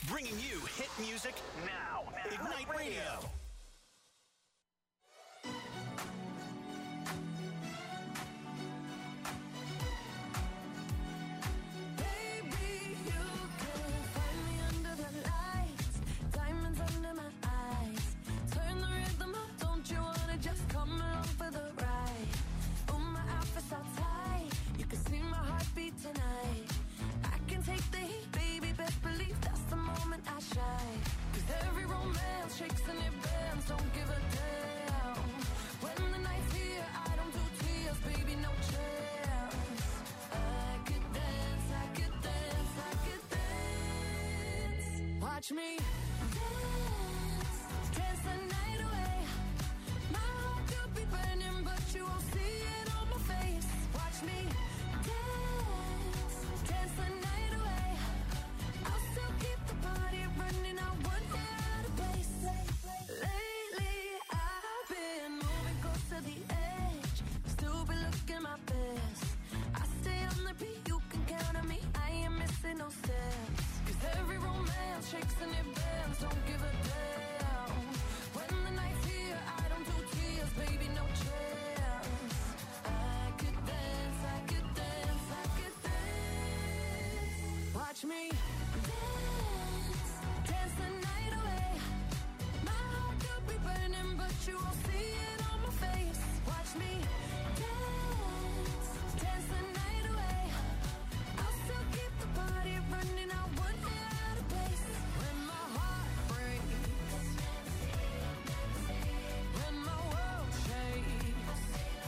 Bringing you hit music now. Ignite Radio. Tonight, I can take the heat, baby. Best believe that's the moment I shine. 'Cause every romance shakes and it bends. Don't give a damn. When the night's here, I don't do tears, baby. No chance. I could dance, I could dance, I could dance. Watch me dance, dance the night away. My heart could be burning, but you won't see it on my face. Watch me dance, dance the night away. I'll still keep the party running. I won't get out of place. Lately I've been moving close to the edge, still be looking my best. I stay on the beat, you can count on me. I ain't missing no steps. 'Cause every romance shakes and it bends. Don't give a damn. When the night's here, I don't do tears, baby. No chance. I could dance, I could dance, I could dance. Watch me dance, dance the night away. My heart could be burning, but you won't see it on my face. Watch me dance, dance the night away. I'll still keep the party running. I won't get out of place. When my heart breaks, when my world shakes,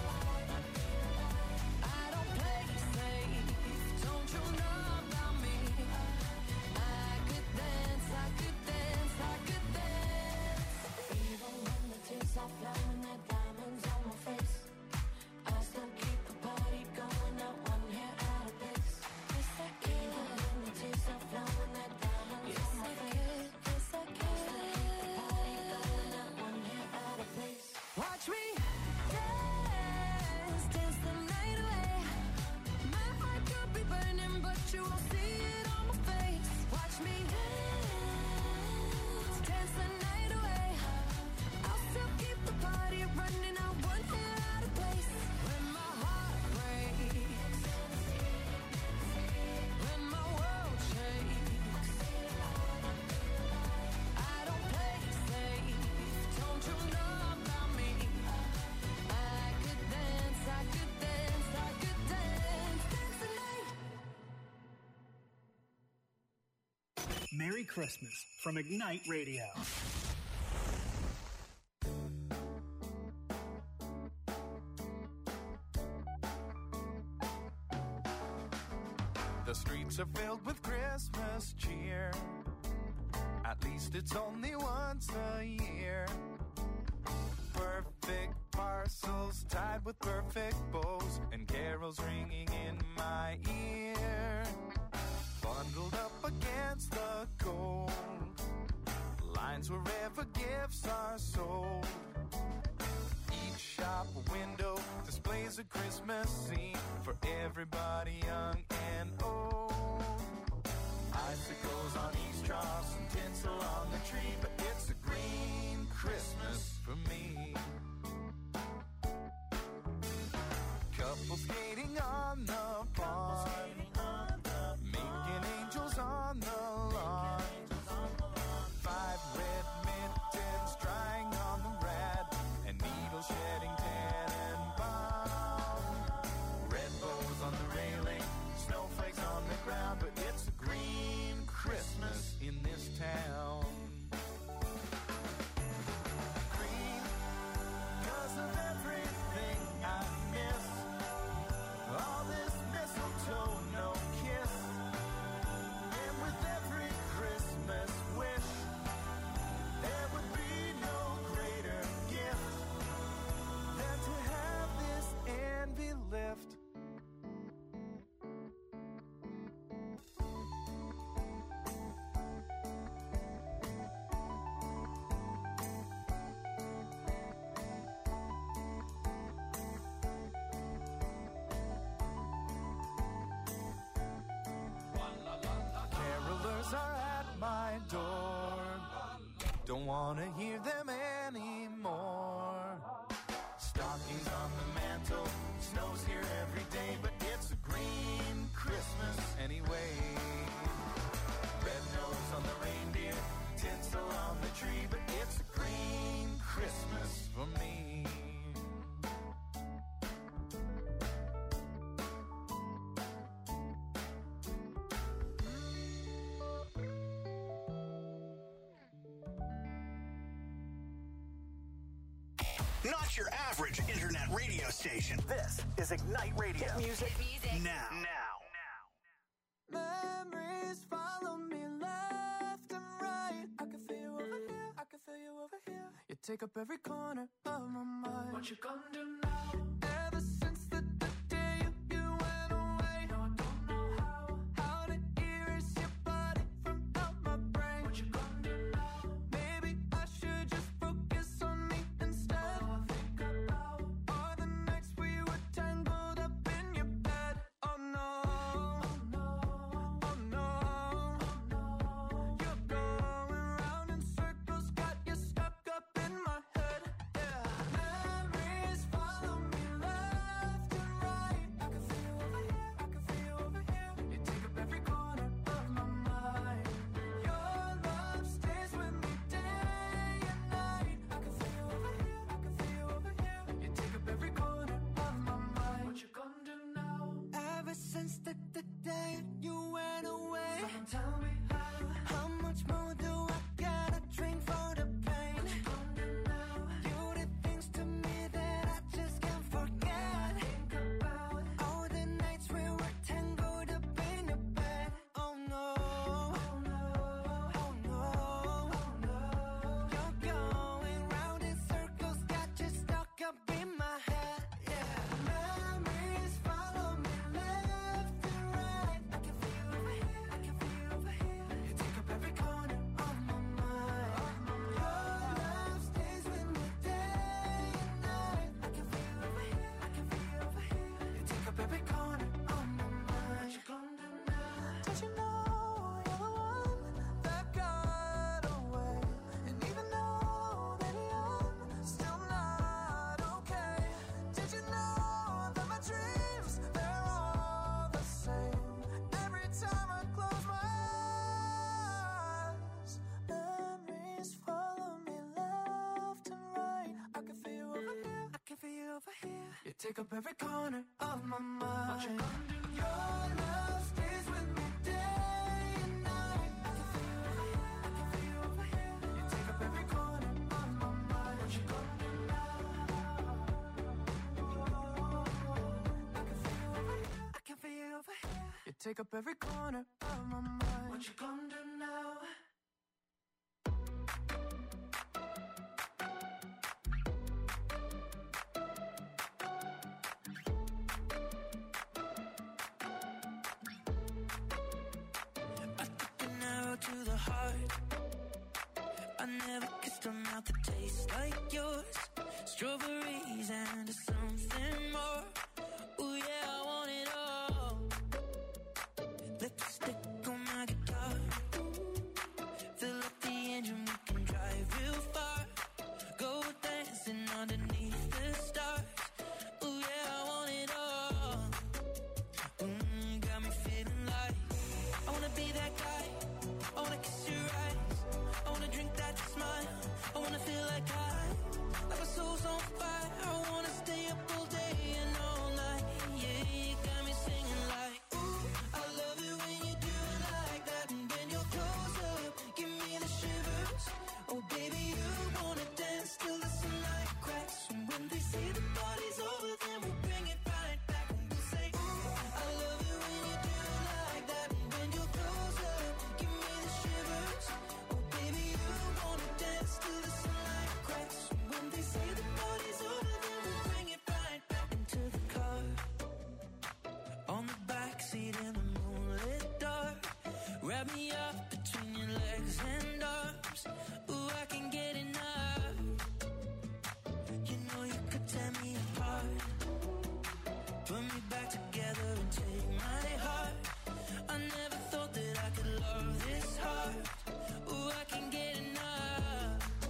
I don't play safe. Don't you know about me? I could dance, I could dance, I could dance. Even when the tears are flowing, the diamonds on my face, I still keep the party going. Not one hair out of place. Yes, I can. Even when the tears are flowing, the diamonds on my face, yes, I can. I still keep the party going. Not one hair out of place. Watch me dance, dance the night away. My heart could be burning, but you won't see it on my face. Watch me dance, dance the night away. I'll still keep the party running. I won't get out of place. When my heart breaks, when my world shakes, I don't play safe. Don't you know about me? I could dance, I could dance, I could dance, dance the night. Merry Christmas from Ignite Radio. The streets are filled with Christmas cheer. At least it's only once a year. Perfect parcels tied with perfect bows, and carols ringing in my ear. Bundled up against the cold, lines wherever gifts are sold. Each shop window displays a Christmas scene for everybody young and old. Icicles on each troughs and tinsel on the tree, but it's a green Christmas for me. Couples skating on the pond, making angels on the lawn. 5 red mittens drying on the rad, and needles shedding Tannenbaum. Red bows on the railing, snowflakes on the ground, but it's a green Christmas in this town. Green, 'cause of everything I miss. All this want to hear them anymore. Stockings on the mantle, snow's here every day, but it's a green Christmas anyway. Red nose on the reindeer, tinsel on the tree, but it's a green Christmas for me. Not your average internet radio station. This is Ignite Radio. Hit music now. Memories follow me left and right. I can feel you over here, I can feel you over here. You take up every corner of my mind. What you gonna do now? Ever since the day you went away, no, I don't know how to erase your body from out my brain. What you gonna do now? Maybe I should just focus on me instead. All I think about are the nights we were tangled up in your bed. Oh no. The day you went away, tell me how much more do I gotta drink for the pain? You did things to me that I just can't forget. Think about all the nights we were tangled up in your bed. Oh no, oh no, oh no, oh no. You're going round in circles, got you stuck up in my head. Yeah, memories follow me left and right. I can feel you over here, I can feel you over here. You take up every corner of my mind. Your love stays with me day and night. I can feel you over here, I can feel you over here. You take up every corner of my mind. What you gonna do now? Did you know you're the one that got away? And even though that I'm still not okay, did you know that my dreams, they're all the same? Every time I close my eyes, memories follow me left and right. I can feel you over here, I can feel you over here. You take up every corner of my mind. What you gonna do? Your love stays with me day and night. I can feel you over here, I can feel you over here. You take up every corner of my mind. What you gonna do now? I can feel you over here, I can feel you over here. You take up every corner of my mind. What you gonna do now? I took an arrow to the heart. I never kissed a mouth that tastes like yours. Strawberries and something more. Ooh yeah, I want it all. Lipstick on my guitar. Fill up the engine, we can drive real far. Go dancing underneath the stars. Ooh yeah, I want it all. Got me feeling like I wanna be that guy. I wanna kiss your eyes. I wanna drink that smile. I wanna feel like like my soul's on fire. I wanna stay up all day and all night. Yeah, you got me singing like, ooh, I love it when you do it like that. And when you're close up, give me the shivers. Oh baby, you wanna dance till the sunlight cracks. And when they say the party's over, then we'll bring it right back. And we'll say, ooh, I love it when you do it like that. And when you're close up, give me the shivers. Oh baby, you wanna dance till the sunlight cracks. And when they say the party's over, then we'll bring it right back into the car. On the backseat in the moonlit dark. Wrap me up between your legs and arms. Ooh, I can get enough. You know you could tear me apart. Put me back together and take my heart. I never thought that I could love this hard. Ooh, I can get enough.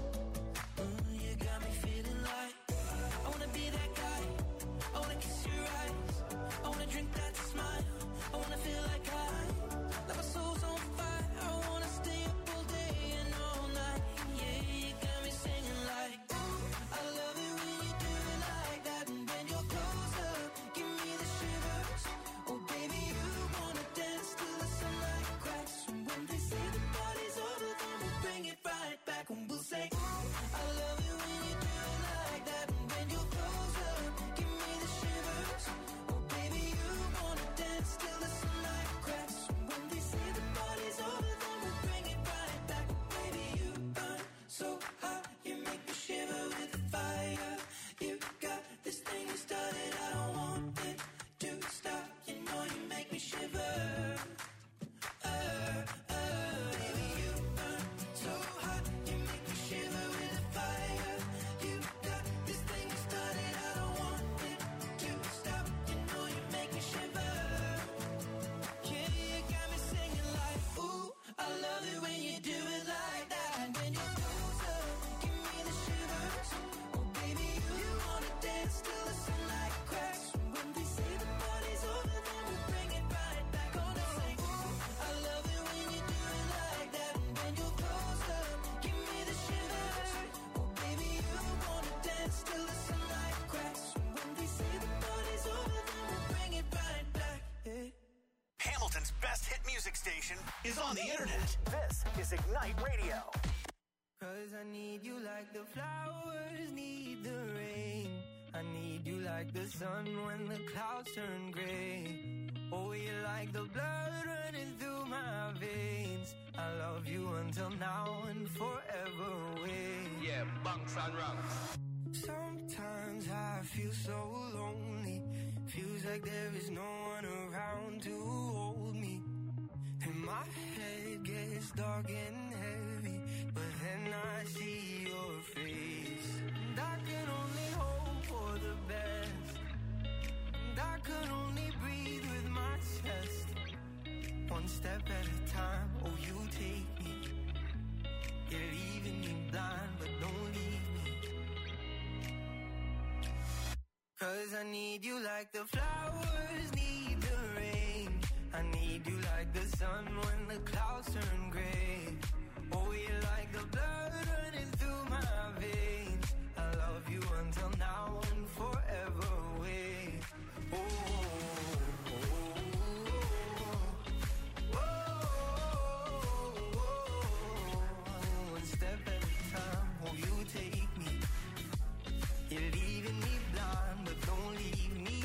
music station is on the internet. This is Ignite Radio. 'Cause I need you like the flowers need the rain. I need you like the sun when the clouds turn gray. Oh, you're like the blood running through my veins. I love you until now and forever away. Yeah, bunks and rungs. Sometimes I feel so lonely. Feels like there is no one around to hold me. And my head gets dark and heavy, but then I see your face. And I can only hope for the best. And I can only breathe with my chest. One step at a time, oh you take me. You're leaving me blind, but don't leave me. 'Cause I need you like the flowers need the rain. I need you like the sun when the clouds turn gray. Oh, you're like the blood running through my veins. I love you until now and forever away. Oh, oh, oh, oh, oh. One step at a time, oh, you take me. You're leaving me blind, but don't leave me.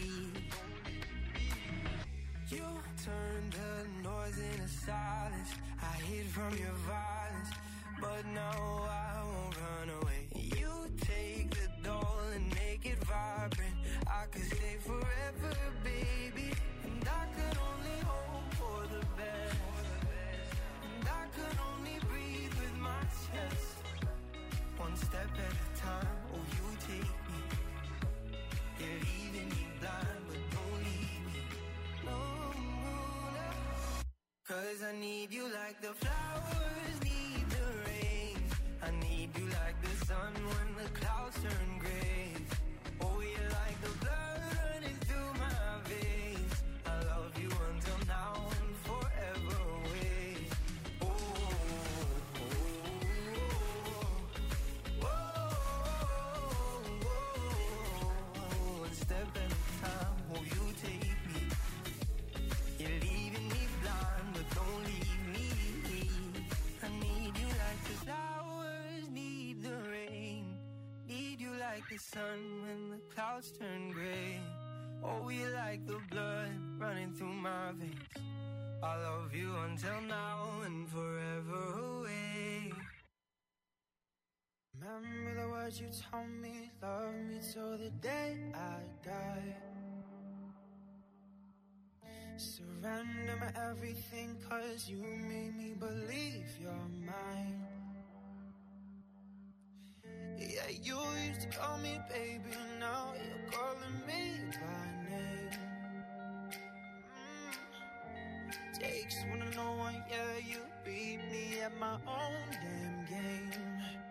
You turned the noise into silence. I hid from your violence, but now I won't run away. You take the doll and make it vibrant. I could stay forever, baby. And I could only hope for the best. And I could only breathe with my chest. One step at a time, oh you take me. You're leaving me blind, but don't leave me. No, no, no. 'Cause I need you like the flowers need the rain. I need you like the sun when the clouds turn gray. Oh, you're like the blood running through my veins. I love you until now and forever away. Oh, oh, oh, oh, oh. One step at a time, oh you take me. You're leaving me blind, but don't leave me. I need you like the flowers need the rain. Need you like the sun when the clouds turn gray. Oh, you like the blood running through my veins. I love you until now and forever away. Remember the words you told me, love me till the day I die. Surrender my everything, 'cause you made me believe you're mine. Yeah, you used to call me baby, now you're calling me by name. Takes one to know one, yeah, you beat me at my own damn game.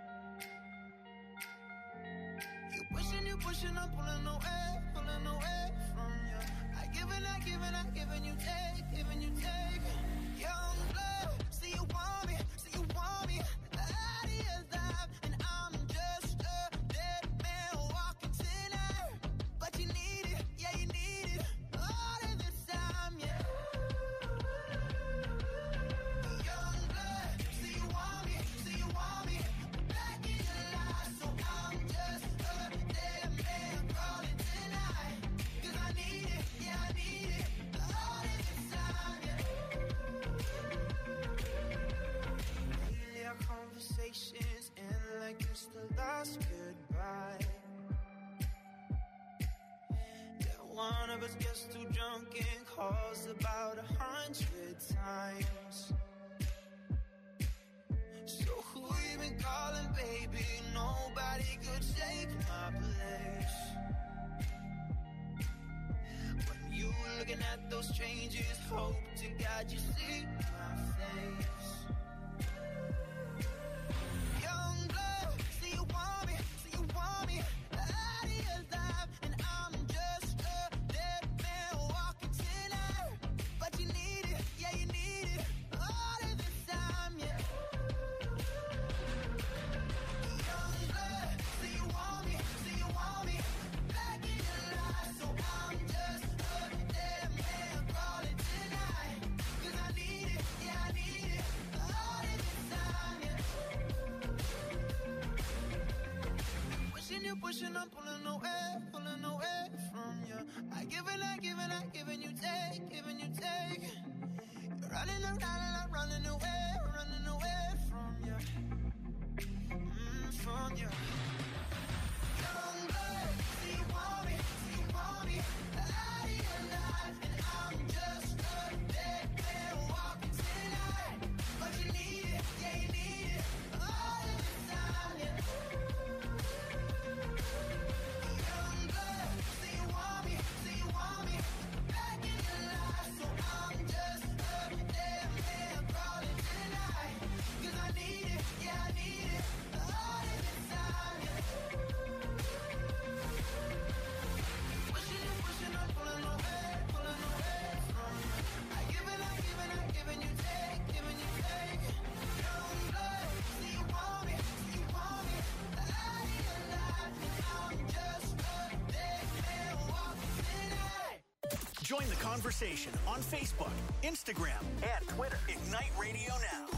You pushing, I'm pulling away from you. I giving you take, young blood, see you want me, that is life, and I'm just a dead man walking tonight, but you need it, yeah, you need it, all of this time, yeah. Young blood, see you want me, back in your life, so I'm just a dead man crawling tonight, 'cause I need it, yeah, I need it, all of this time, yeah. Lately our conversations end like it's the last goodbye. Yeah, one of us gets too drunk and calls about 100 times. So who you been calling, baby? Nobody could take my place. When you looking at those strangers, hope to God you see my face. Young blood, see you want me, that is life, and I'm just a dead man walking tonight, but you need it, yeah, you need it, all of this time, yeah. Young blood, see you want me, back in your life, so I'm just a dead man crawling tonight, 'cause I need wishing I'm pulling away from you. I give and I give and I give and you take, giving you take. You're running around and I'm running away from you. From you. Young blood, see you want me, out of your life, and I'm just a dead man walking tonight. But you need it, yeah you need it, all of the time, yeah. Young blood, see you want me, back in your life, so I'm just a dead man crawling tonight. 'Cause I need it, yeah I need it, all of the time, yeah. Wishing I'm pulling away from you. I give and I give and I give and you take, giving you take. Young blood, see you want me, out of your life, and I'm just a dead man walking tonight. Join the conversation on Facebook, Instagram, and Twitter. Ignite Radio Now.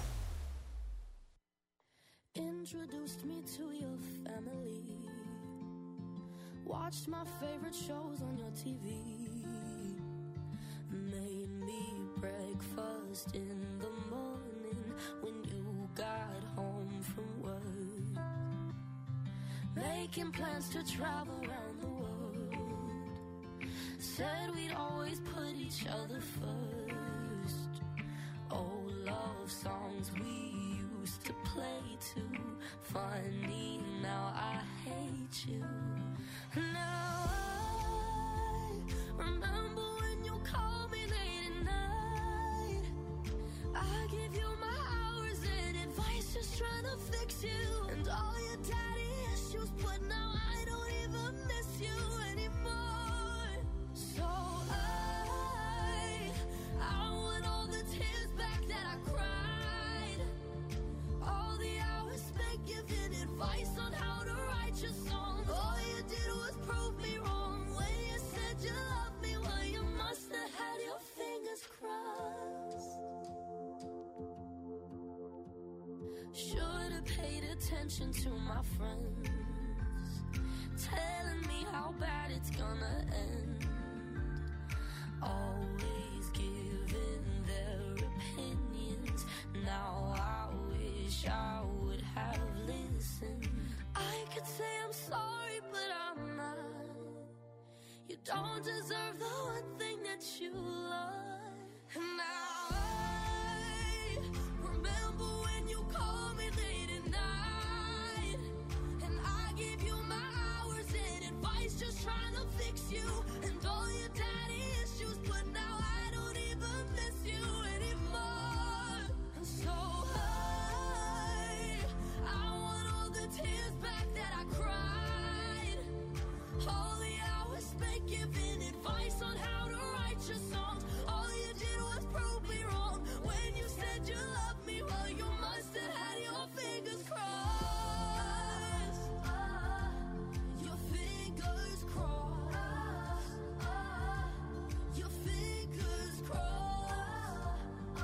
Introduced me to your family. Watched my favorite shows on your TV. Made me breakfast in the morning when you got home from work. Making plans to travel around the world. Said we'd always put each other first. Old love songs we used to play too. Funny, now I hate you. Now I remember when you called me late at night. I give you my hours and advice, just trying to fix you. And all your daddy issues, but now I don't even miss you anymore. So I want all the tears back that I cried. All the hours spent giving advice on how to write your song. All you did was prove me wrong when you said you loved me. Well, you must have had your fingers crossed. Should have paid attention to my friends, telling me how bad it's gonna end. Always giving their opinions. Now I wish I would have listened. I could say I'm sorry, but I'm not. You don't deserve the one thing that you love. And now I remember when you called me late at night. And I gave you my hours and advice, just trying to fix you. And all your daddy issues, but now I don't even miss you anymore. And so I want all the tears back that I cried. All the hours spent giving advice on how to write your songs. All you did was prove me wrong when you said you loved me. Well, you must have had your fingers crossed. Your fingers crossed. Your fingers crossed.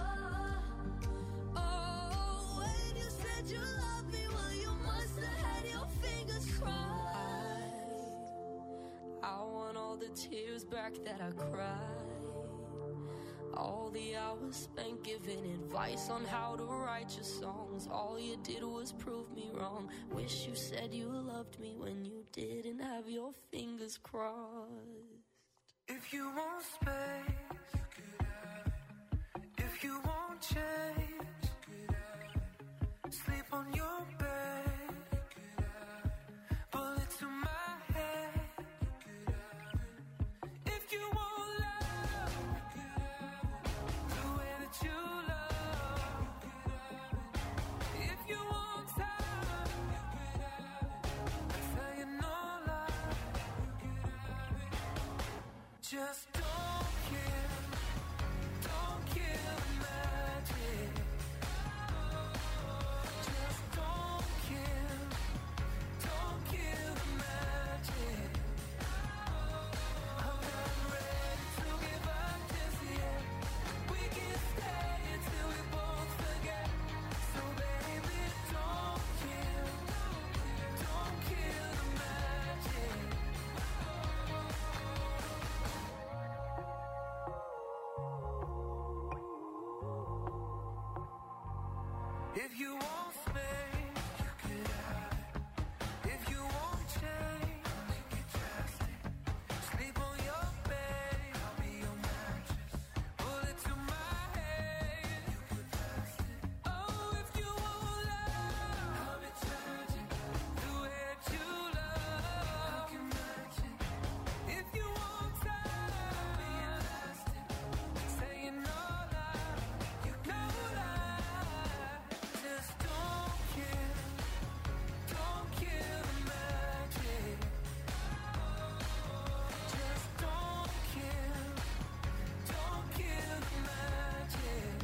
Oh, when you said you loved me, well, you must have had your fingers crossed. I want all the tears back that I cried. All the hours spent giving advice on how to write your songs. All you did was prove me wrong. Wish you said you loved me when you didn't have your fingers crossed. If you want space, you could have it. If you want change, you could have it. Sleep on your bed, you could have it. Bullet to my head, you could have it. If you want love, you could have it. The way that you love, you could have it. If you want time, you could have it. I tell you no lie, you could have it. Just don't kill the magic. If you want space, you could have it. If you want change, make it drastic. Sleep on your bed, I'll be your mattress. Bullet to my head, you could pass it. Oh, if you want love, I'll be charging. The way that you love, I can match it. If you want time, I'll be elastic. Saying no lie, you no lie. Just don't kill the magic. Just don't kill the magic.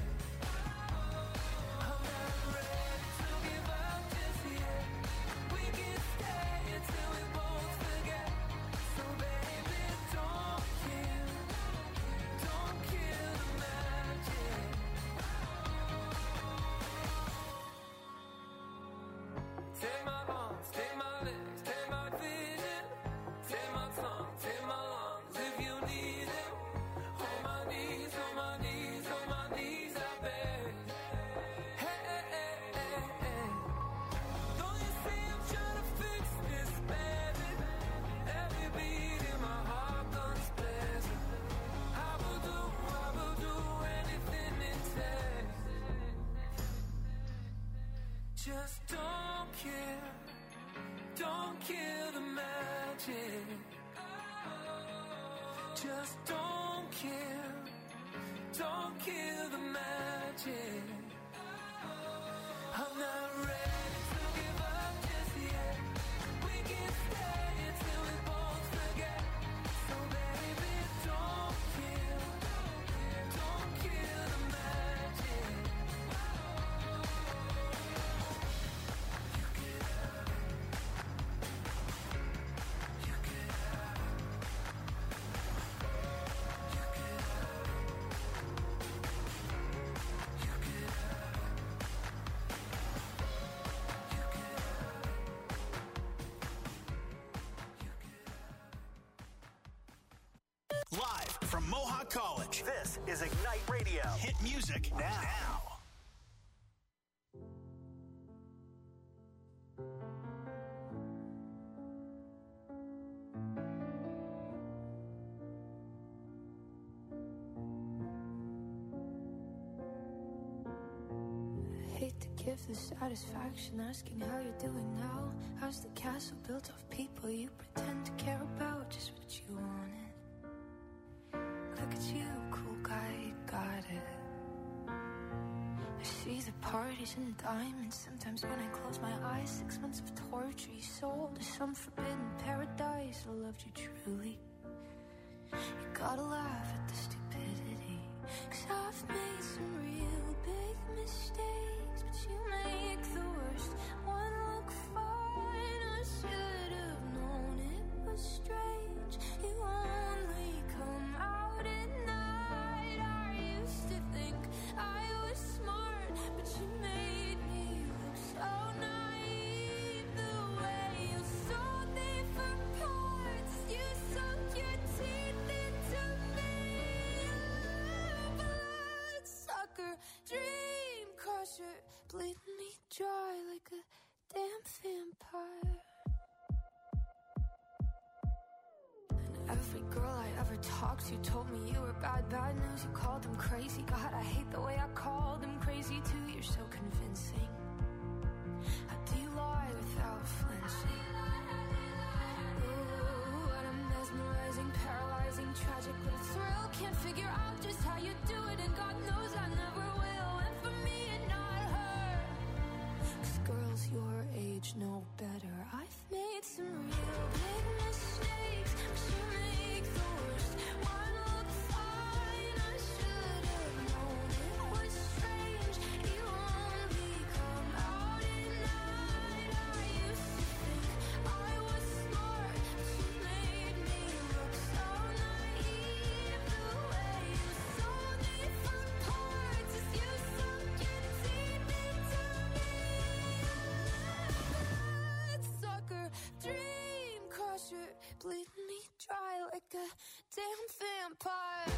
I'm not ready to give up just yet. We can stay until we both forget. So baby, don't kill the magic. Take my arms, take my legs, take my vision. Take my tongue, take my lungs if you need it. On my knees, on my knees, on my knees, I beg. Hey, hey, hey, hey, hey. Don't you see I'm trying to fix this, baby? Every beat in my heart guns blazing. I will do anything it takes. Just don't kill the magic. Just don't kill the magic. I'm not ready to give up just yet. We can stay until we both forget. So baby, don't kill the magic. You could have it. You could have it. You could have it. You could have it. Live from Mohawk College, this is Ignite Radio. Hit music now. Hate to give the satisfaction asking how you're doing now. How's the castle built of people you pretend to care about? Just what you wanted. Look at you, cool guy, you got it. I see the parties and diamonds. Sometimes when I close my eyes, 6 months of torture you sold to some forbidden paradise. I loved you truly. You gotta laugh at the stupidity, 'cause I've made some real big mistakes, but you make the worst one look fine. I should have known it was strange. You only come out at night. I used to think I was smart, but you made me look so naive. The way you sold me for parts, you sunk your teeth into me. Bloodsucker, dream crusher, bleeding me dry like a damn vampire. And every girl I ever talked to told me you were bad news. You called them crazy. God, I hate the way I called them crazy too. You're so convincing. How do you lie without flinching? Ooh, what a mesmerizing, paralyzing, tragic little thrill. Can't figure out just how you do it, and God knows I never will. And for me and not her, 'cause girls your age know better. I've made some real big mistakes, but you make the worst one look fine. I should have known it was strange. You only come out at night. I used to think I was smart, but you made me look so naive. The way you sold me for parts is you sunk your teeth into me. Bloodsucker, dream crusher, bleeding me dry like a damn vampire.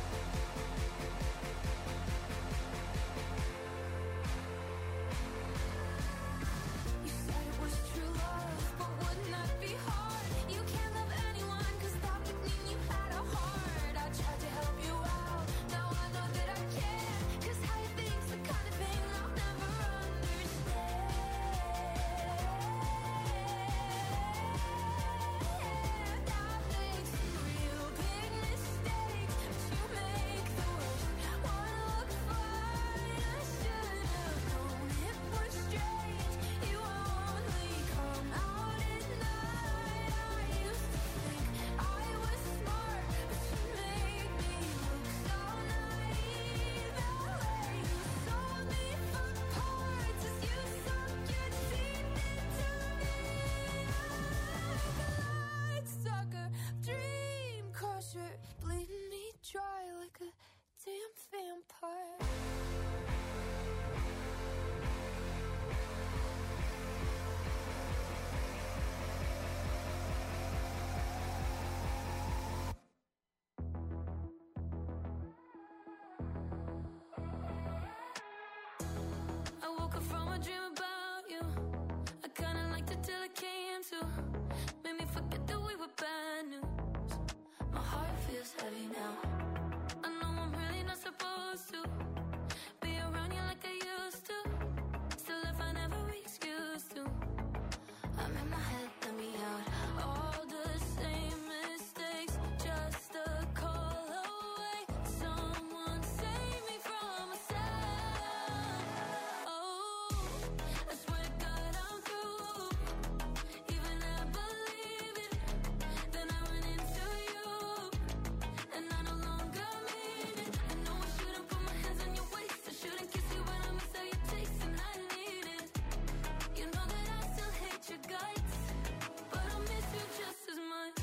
I dream about you. I kinda liked it till it came to. Made me forget that we were bad news. My heart feels heavy now. I know I'm really not supposed to be around you like I used to. Still, if I never excuse to, I'm in my head, let me out. All the same mistakes, just a call away. Someone save me from myself. Oh, I swear to God I'm through. Even I believe it. Then I run into you, and I no longer mean it. I know I shouldn't put my hands on your waist. I shouldn't kiss you, but I miss how you taste, and I need it. You know that I still hate your guts, but I miss you just as much.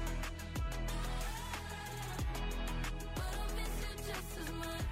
But I miss you just as much.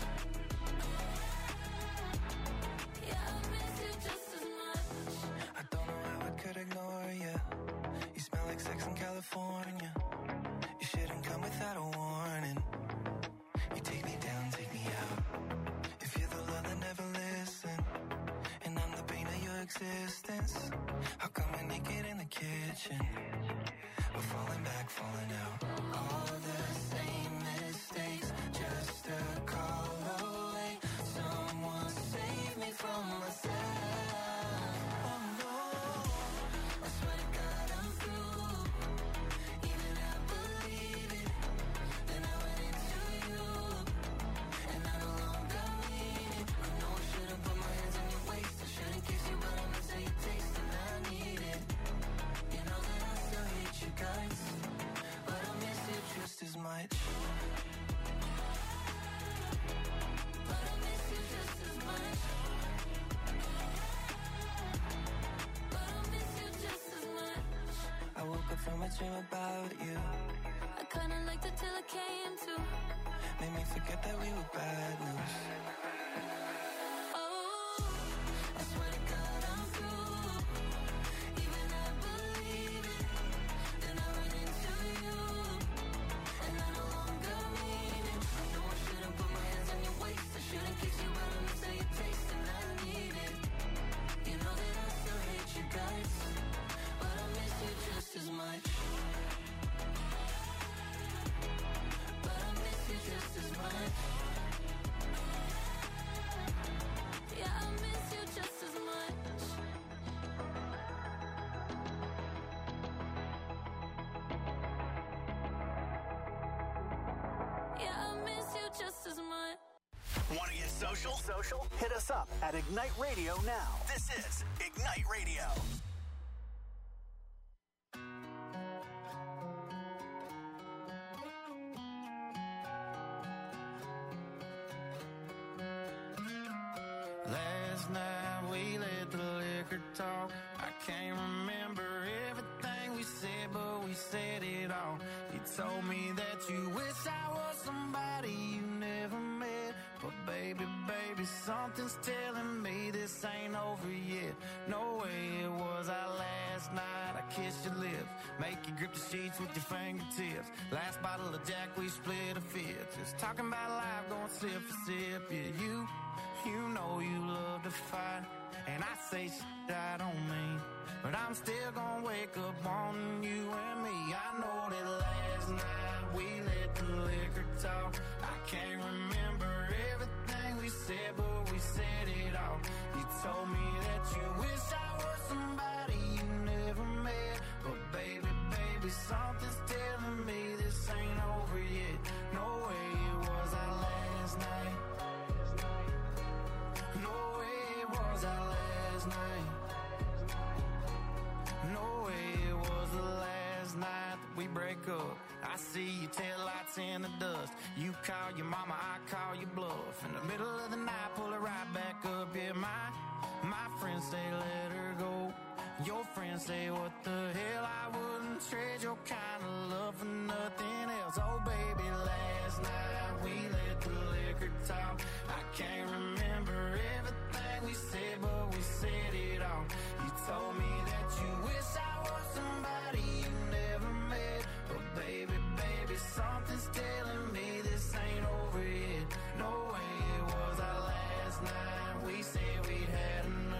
Yeah, I miss you just as much. I don't know how I could ignore you. You smell like sex in California. You shouldn't come without a warning. You take me down, take me out. If you're the love that never listen, and I'm the pain of your existence, how come we're naked in the kitchen? We're falling back, falling out. All the same mistakes, just a call away. Someone save me from myself. Oh no, I swear to God I'm through. Even I believe it. Then I went into you, and I no longer mean it. I know I shouldn't put my hands on your waist. I shouldn't kiss you, but I miss how you taste, and I need it. You know that I still hate your guts, but I miss you just as much. But I miss you just as much. But I miss you just as much. I woke up from a dream about you. I kinda liked it till it came to. Made me forget that we were bad news. Oh, I swear to God I'm through. Even I believe it. Then I run into you, and I no longer mean it. I know I shouldn't put my hands on your waist. I shouldn't kiss you, but I miss how you taste, and I need it. You know that I still hate your guts, but I miss you just as much. But I miss you just as much. Yeah, I miss you just as much. Yeah, I miss you just as much. Want to get social? Hit us up at Ignite Radio now. This is Ignite Radio. Last night we let the liquor talk. I can't remember everything we said, but we said it all. You told me that you wish I was somebody you never met. But baby, something's telling me this ain't over yet. No way it was our last night. I kissed your lips, make you grip the sheets with your fingertips. Last bottle of Jack, we split a fifth. Just talking about life, going sip for sip. Yeah, you know you love to fight, and I say shit I don't mean, but I'm still gonna wake up wanting you and me. I know that last night we let the liquor talk. I can't remember everything we said, but we said it all. You told me that you wish I was somebody you never met. But baby, something's telling me this ain't over yet. No way it was our last night. No way it was our last night. No way it was the last night that we break up. I see your taillights in the dust. You call your mama, I call your bluff. In the middle of the night, pull it right back up. Yeah, my friends say let her go. Your friends say what the hell, I wouldn't trade your kind of love for nothing else. Oh baby, last night we let the liquor talk. I can't remember everything we said, but we said it all. You told me that you wish I was somebody you never met. But baby, something's telling me this ain't over yet. No way it was our last night. We said we'd had enough.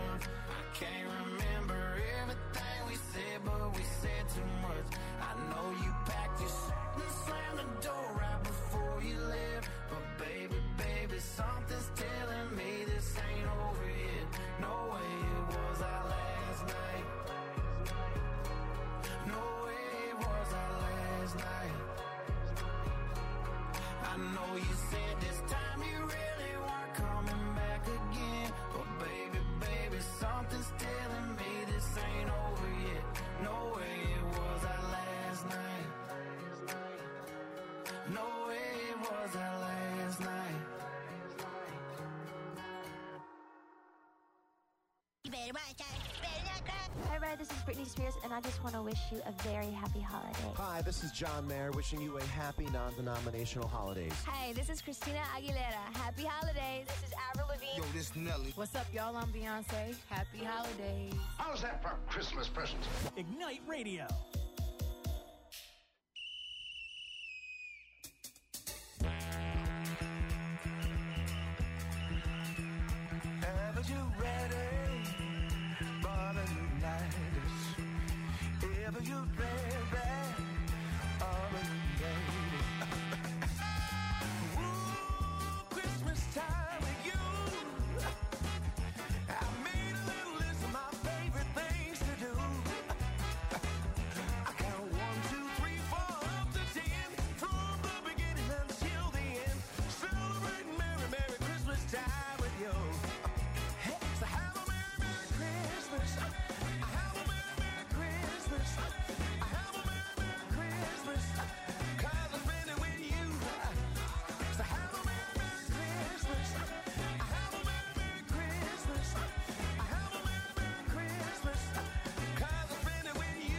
You better watch out. Better not cry. Hi, Red. This is Britney Spears, and I just want to wish you a very happy holiday. Hi, this is John Mayer, wishing you a happy non-denominational holidays. Hi, this is Christina Aguilera. Happy holidays. This is Avril Lavigne. Yo, this Nelly. What's up, y'all? I'm Beyonce. Happy holidays. How's that for Christmas presents? Ignite Radio. Ever you ready for the new night? Ever you ready for the new day? Ooh, Christmas time with you. I made a little list of my favorite things to do. I count 1, 2, 3, 4 up to 10 from the beginning until the end. Celebrating Merry, Merry Christmas time with you. So have a Merry, Merry Christmas. Have a Merry, Merry Christmas. Have a Merry, Merry Christmas. 'Cause I spend it with you. So have a Merry, Merry Christmas. Have a Merry, Merry Christmas. Have a Merry, Merry Christmas. 'Cause I spend it with you.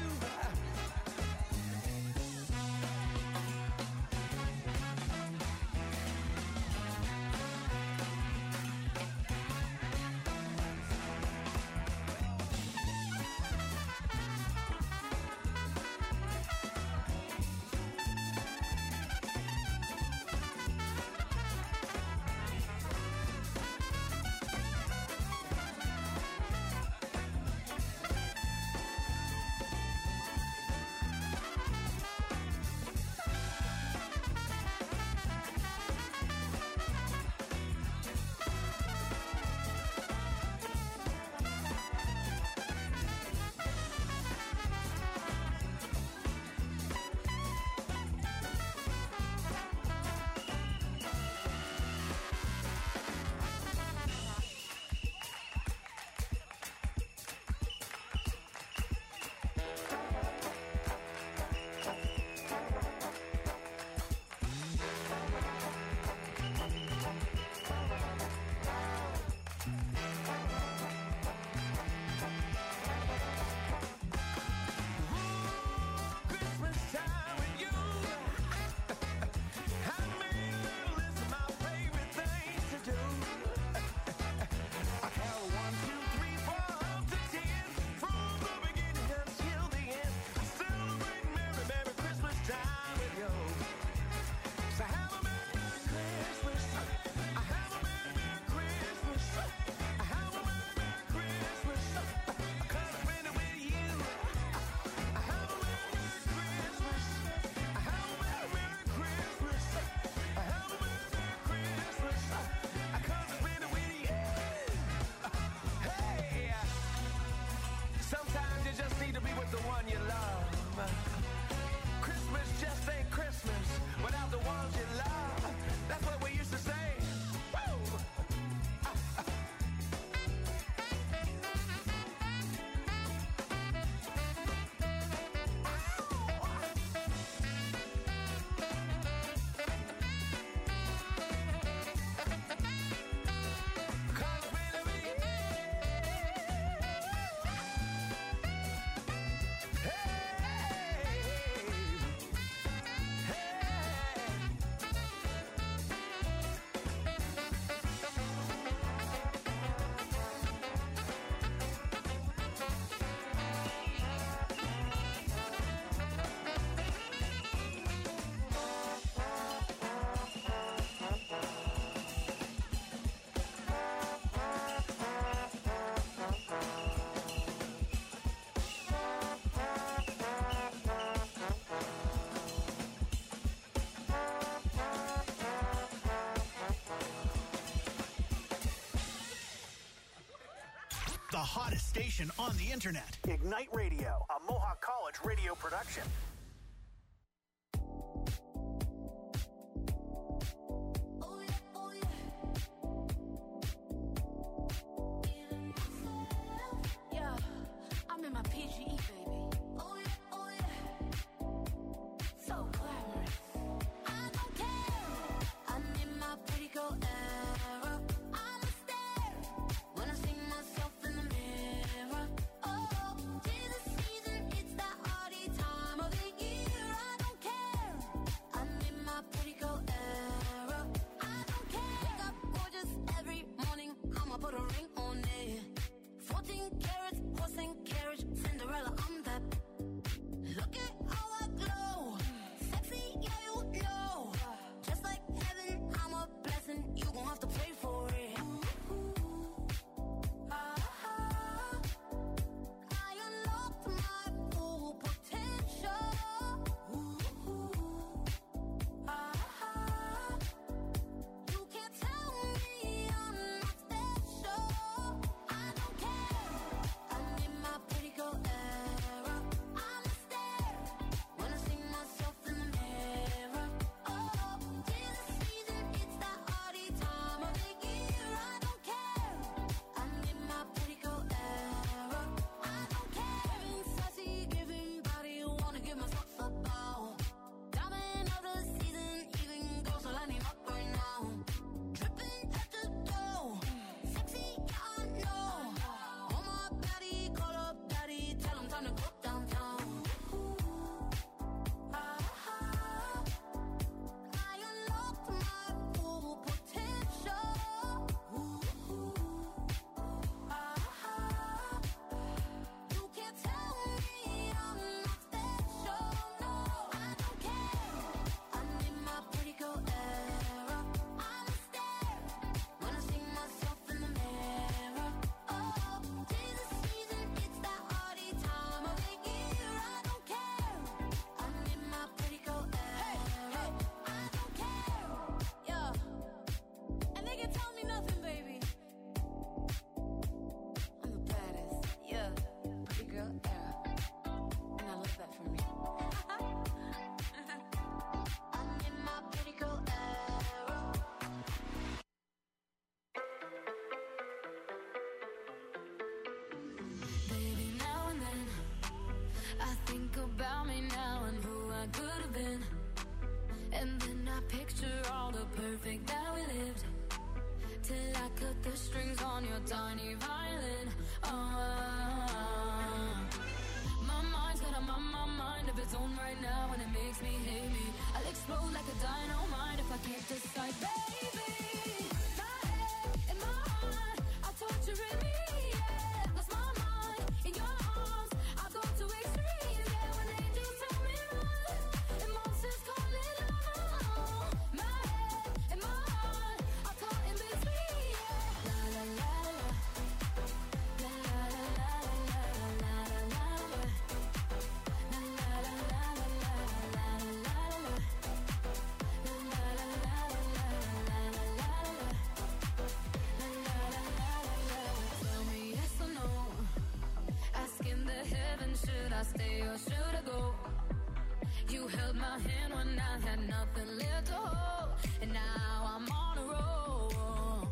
Christmas time with you. I made a little list of my favorite things to do. I count 1, 2, 3, 4 up to 10 from the beginning until the end. Celebrating Merry, Merry Christmas time with you. So have a Merry, Merry Christmas. I have a Merry, Merry Christmas. I have a Merry, Merry Christmas. 'Cause I spend it with you. I have a Merry, Merry Christmas. I have a Merry, Merry Christmas. I have a Merry, Merry Christmas. 'Cause I spend it with you. Hey, sometimes you just need to be with the one you love. Christmas just ain't Christmas without the ones you love. That's what we used to say. Woo! The hottest station on the internet. Ignite Radio, a Mohawk College radio production. Yeah, I'm in my PGE, baby. So glamorous. I don't care. I'm in my pretty girl era. I'm a stare when I see myself in the mirror. what could have been. And then I picture all the perfect that we lived, till I cut the strings on your tiny violin. My mind's got a mind of its own right now, and it makes me hate me. I'll explode like a dynamite if I can't decide, baby. My head and my heart are torturing me, yeah. Lost my mind in your arms, I go to extremes, yeah. When angels tell me run, and monsters call it love. My head and my heart are caught in between, yeah. La la la la, la la la la la la la la. Should I stay or should I go? You held my hand when I had nothing left to hold, and now I'm on a roll.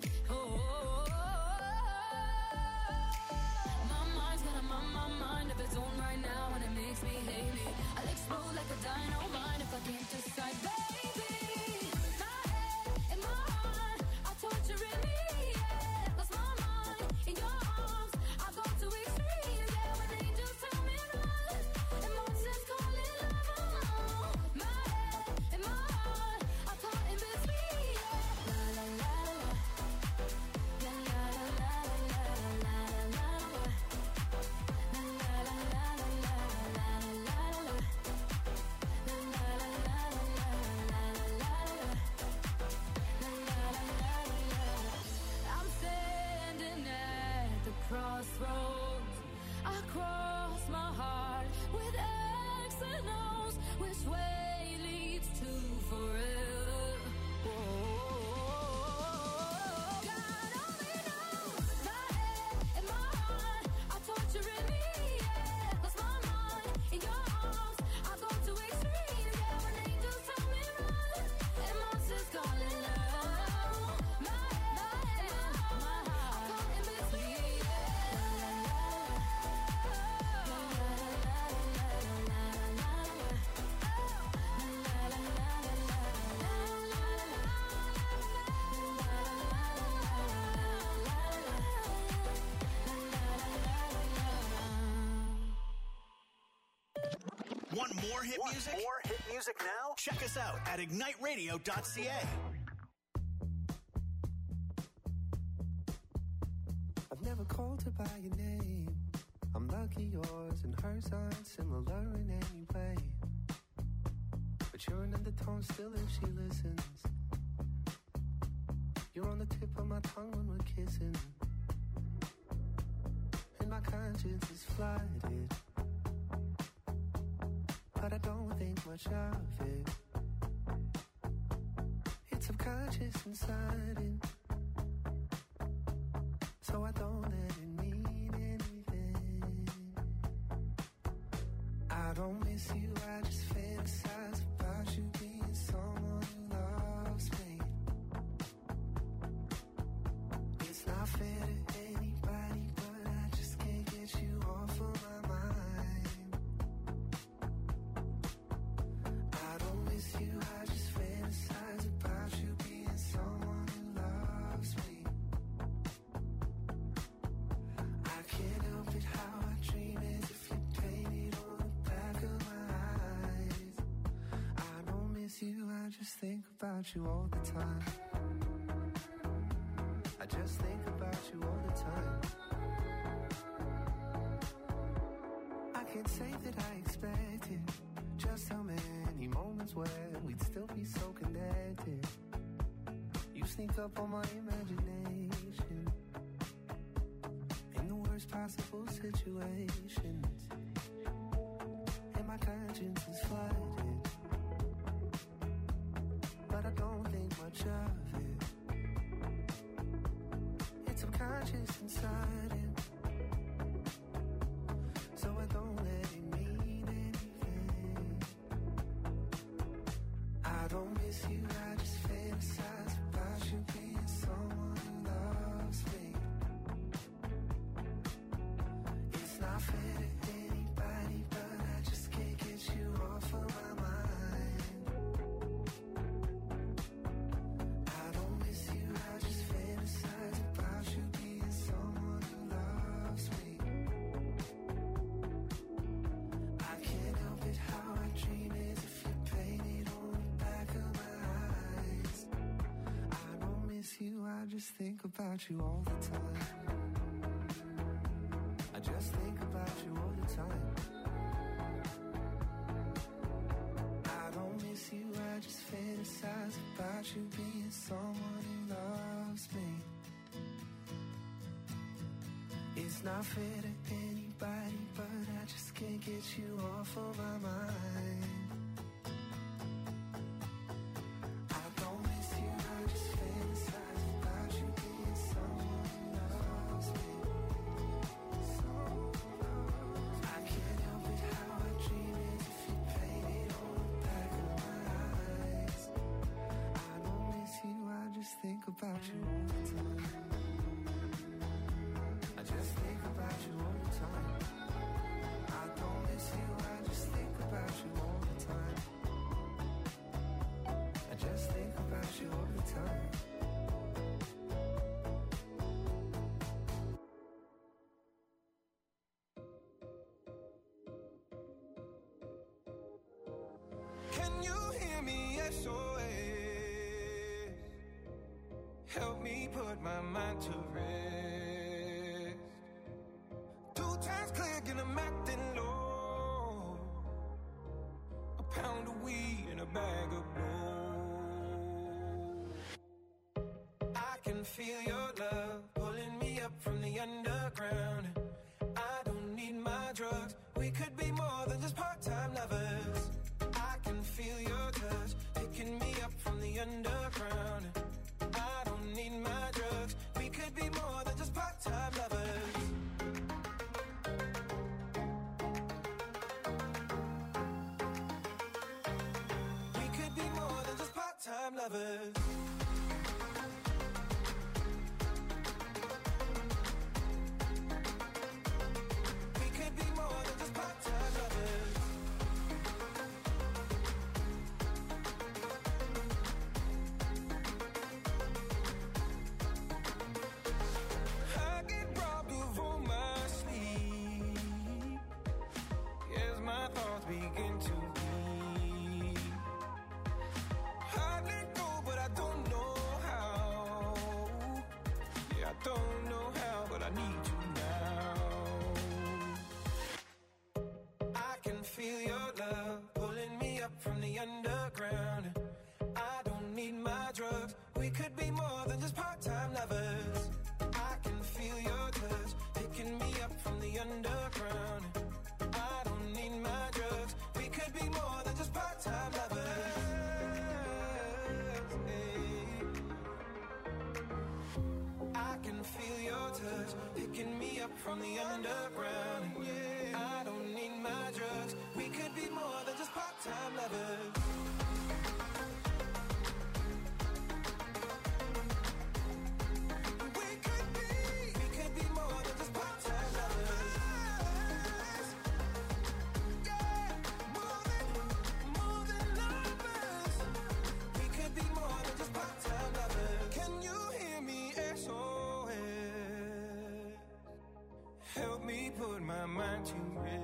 My mind's got a mind of its own right now, and it makes me hate me. I'll explode like a dynamite if I can't decide, baby. My head and my heart are torturing me, yeah. Lost my mind in your arms, I go to extremes, yeah. When angels tell me run, and monsters call it love. My head and my heart are caught in between, yeah. La la la la, la la la la la la la la. I'm standing at the crossroads. I cross my heart with X and O's. Which way leads to forever? God only knows. My head and my heart are torturing me, yeah. Lost my mind in your arms, I go to extremes, yeah. When angels tell me run, and monsters call it love. My head and my heart are caught in between, Want more hit music? More hit music now? Check us out at igniteradio.ca. I've never called her by your name. I'm lucky yours and hers aren't similar in any way. But you're an undertone still if she listens. You're on the tip of my tongue when we're kissing. And my conscience is flooded, but I don't think much of it. It's subconscious and sudden, so I don't let it mean anything. I don't miss you, I just fantasize about you being someone who loves me. It's not fair to anybody, but I just can't get you off of my mind. I don't miss you, I just fantasize about you being someone who loves me. I can't help it how I dream as if you painted on the back of my eyes. I don't miss you, I just think about you all the time. I just think about you all the time. I can't say that I expected just how many moments where we'd still be so connected. You sneak up on my imagination in the worst possible situations, and my conscience is flooded, but I don't think much of it. It's subconscious and sudden, so I don't let it mean anything. I don't miss you, I just fantasize about you being someone who loves me. It's not fair to anybody, but I just can't get you off of my just think about you all the time. I just think about you all the time. I don't miss you, I just fantasize about you being someone who loves me. It's not fair to anybody, but I just can't get you off of my mind. I don't miss you, I just fantasize about you being someone who loves me. I can't help it how I dream it if you paint it on the back of my eyes. I don't miss you, I just think about you all the time. I just think about you all the time. I don't miss you, I just think about you all the time. I just think about you all the time. Can you hear me? SOS. Help me put my mind to rest. 2 times click and I'm acting low. A pound of weed and a bag of blow. I can feel your love pulling me up from the underground. I don't need my drugs. We could be more than just part-time lovers. I can feel your touch picking me up from the underground. I don't need my drugs. We could be more than just part-time lovers. We could be more than just part-time lovers. We could be more than just part-time lovers. I get robbed of all my sleep as my thoughts begin to bleed. I let go, but I don't know how. Yeah, I don't know how, but I need you now. I can feel your love pulling me up from the underground. I don't need my drugs. We could be more than just part-time lovers. I can feel your touch picking me up from the underground. I don't need my drugs. We could be more than just part-time lovers. I can feel your touch picking me up from the underground. I don't need my drugs. We could be more than just part-time lovers. We could be more than just part-time lovers. Yeah, more than lovers. We could be more than just part-time lovers. Can you hear me? SOS. Help me put my mind to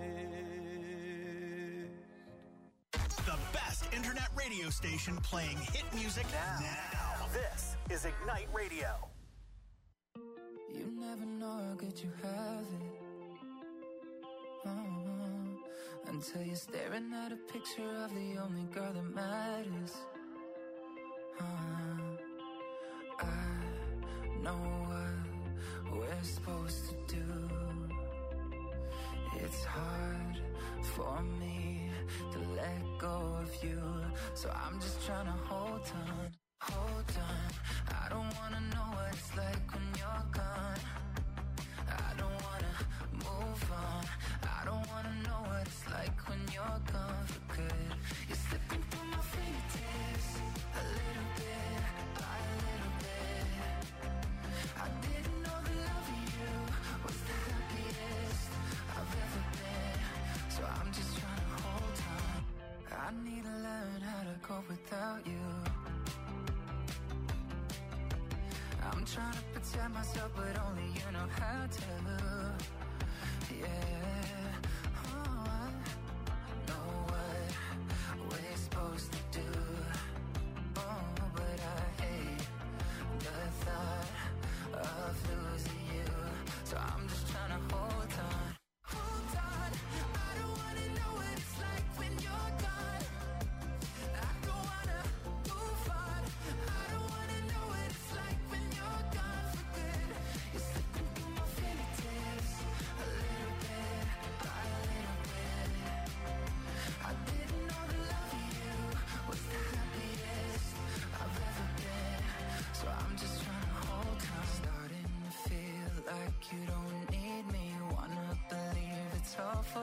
rest. The best internet radio station playing hit music now. This is Ignite Radio. You never know how good you have it. Until you're staring at a picture of the only girl that matters. I know what we're supposed to do. It's hard for me to let go of you, so I'm just trying to hold on. I don't wanna know what it's like when you're gone. I don't wanna move on. I don't wanna know what it's like when you're gone for good. You're slipping through my fingertips, a little bit by a little bit. I didn't know the love of you was the happiest I've ever been, so I'm just trying to hold on. I need to learn how to cope without you. I'm trying to protect myself, but only you know how to. Yeah, oh, I know what we're supposed to do. Oh, but I hate the thought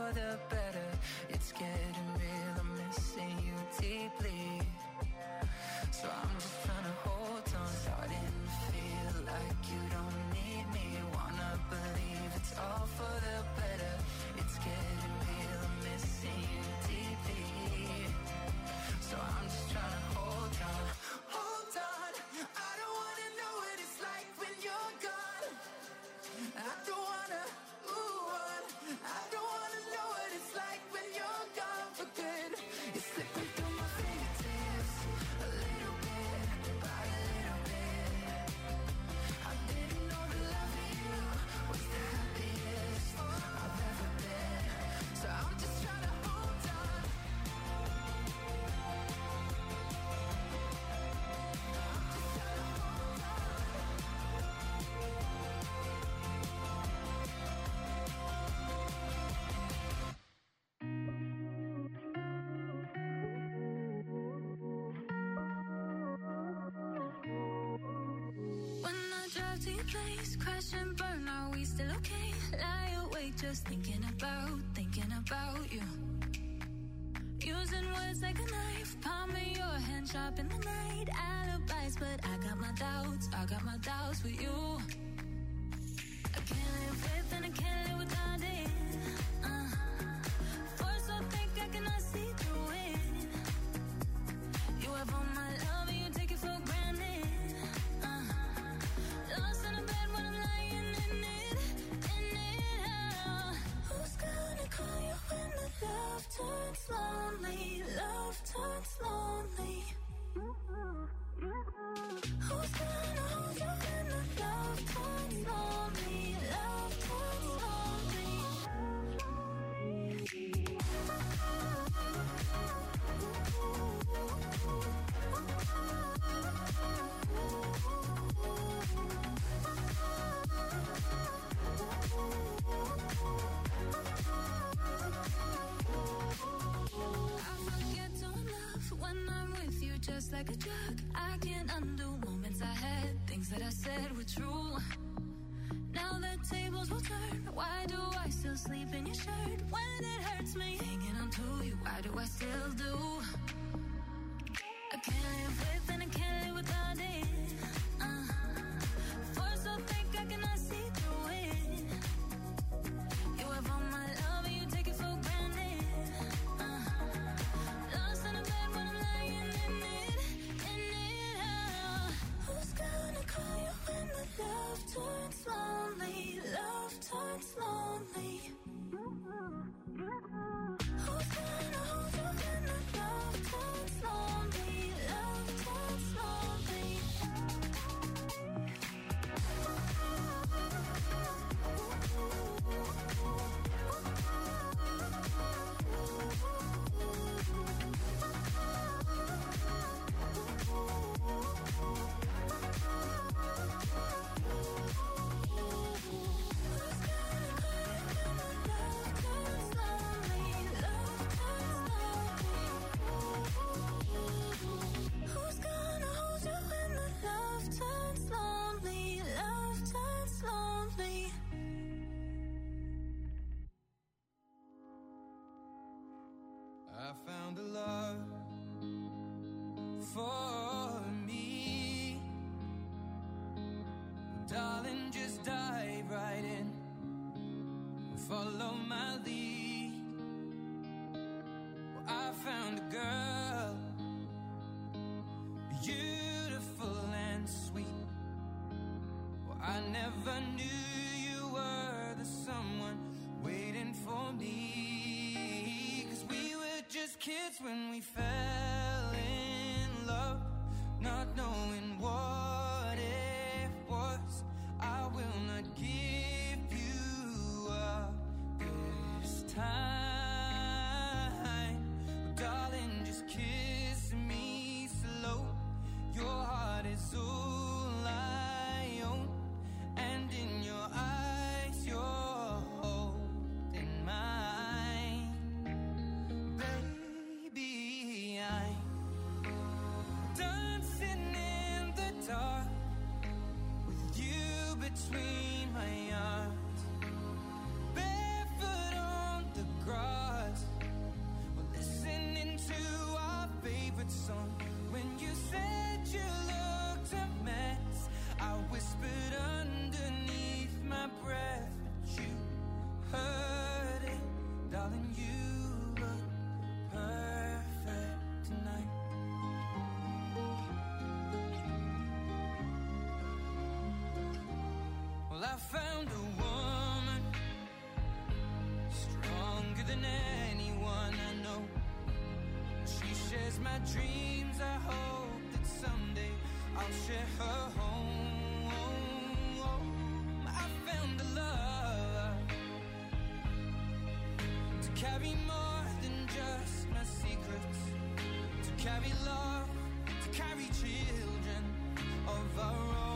for the better. It's getting real, I'm missing you deeply. So I'm just trying to hold on, starting to feel like you don't need me. Wanna believe it's all for the better. It's getting real, I'm missing you deeply. So I'm just trying to hold on. Hold on, I don't wanna know what it's like when you're gone. I don't wanna, I don't wanna know what it's like when you're gone for good. It's slipping through my fingertips, a little bit, by a little bit. I didn't know the love of you was the happiest I've ever been. So I'm just trying to hold on. When I drive to your place, crash and burn, are we still okay? Lie awake just thinking about you. Using words like a knife, palming your hand sharp in the night. Alibis, but I got my doubts with you. I can't live with and I can't live without it. Force so thick I cannot see through it. You have all my love and you take it for granted. Lost in a bed when I'm lying in it. Who's gonna call you when the love turns lonely? Love turns lonely. Who's gonna hold you when the love turns lonely? Love turns lonely. I forget to love when I'm with you, just like a drug. I can't undo moments I had, things that I said were true. Now the tables will turn. Why do I still sleep in your shirt when it hurts me? Hanging on to you, why do I still do? I can't live with and I can't live without it. Force so thick I cannot see through it. You have all my love and you take it for granted. Lost in a bed when I'm lying in it. Who's gonna call you when the love turns lonely? Love turns lonely. Who's gonna hold you when the love turns lonely? Love turns lonely. Who's gonna hold you when the love turns lonely? Love turns lonely. I found a love for me. Darling, just dive right in. Follow my lead. Well, I found a girl, beautiful and sweet. Well, I never knew you were the someone waiting for me. 'Cause we were just kids when we fell in love, not knowing what it was. I will not give you up this time. Darling, just kiss me slow. Your heart is all I own, and in your eyes you're holding mine. Baby, than anyone I know. She shares my dreams. I hope that someday I'll share her home. I found a love to carry more than just my secrets, to carry love, to carry children of our own.